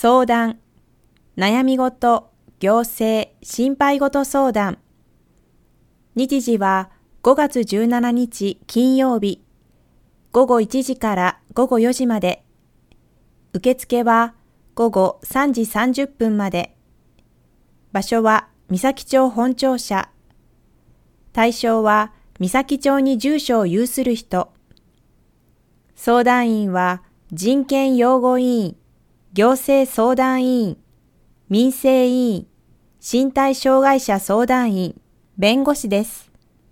相談、悩み事、行政、心配事相談。日時は5月17日金曜日、午後1時から午後4時まで。受付は午後3時30分まで。場所は三崎町本庁舎。対象は三崎町に住所を有する人。相談員は人権擁護委員、行政相談委員、民生委員、身体障害者相談員、弁護士です。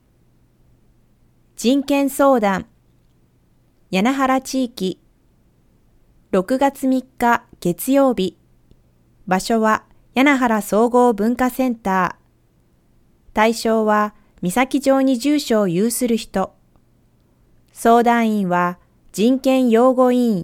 人権相談、柳原地域、6月3日月曜日、場所は柳原総合文化センター。対象は三崎町に住所を有する人。相談員は人権擁護委員。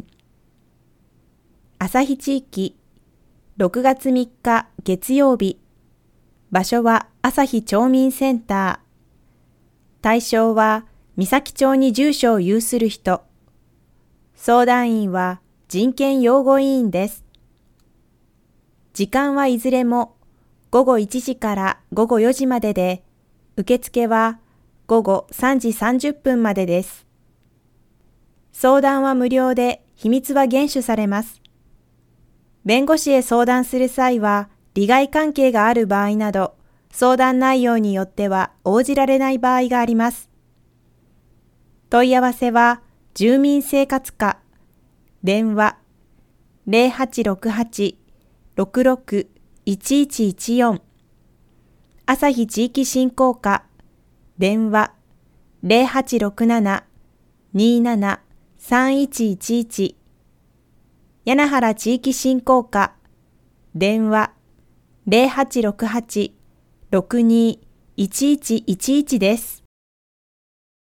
旭地域、6月3日月曜日、場所は旭町民センター。対象は三崎町に住所を有する人。相談員は人権擁護委員です。時間はいずれも午後1時から午後4時までで、受付は午後3時30分までです。相談は無料で秘密は厳守されます。弁護士へ相談する際は、利害関係がある場合など、相談内容によっては応じられない場合があります。問い合わせは、住民生活課、電話0868-66-1114、旭地域振興課、電話0867-27-3111、柳原地域振興課、電話0868-62-1111です。